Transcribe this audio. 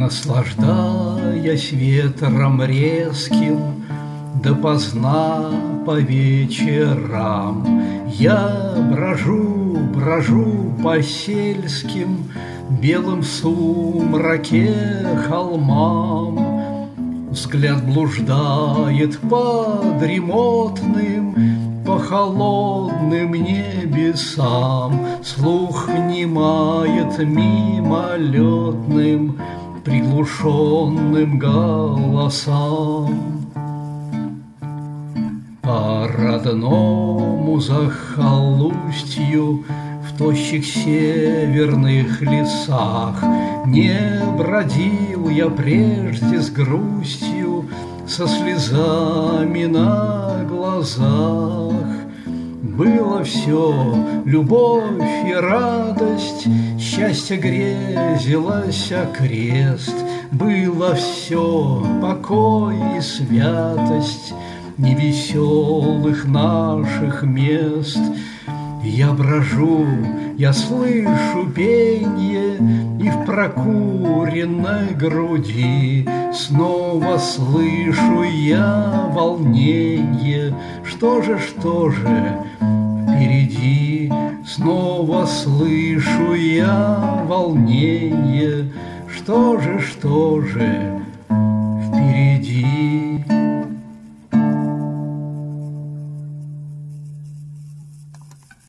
Наслаждаясь ветром резким, допоздна по вечерам, я брожу по сельским белым сумраке холмам. Взгляд блуждает по дремотным, по холодным небесам, слух внимает мимолетным, приглушенным голосам. По родному захолустью в тощих северных лесах не бродил я прежде с грустью, со слезами на глазах. Было все любовь и радость, счастье грезилось окрест. Было все покой и святость невеселых наших мест. Я брожу, я слышу пенье, и в прокуренной груди снова слышу я волнение. Что же впереди? Снова слышу я волнение. Что же впереди?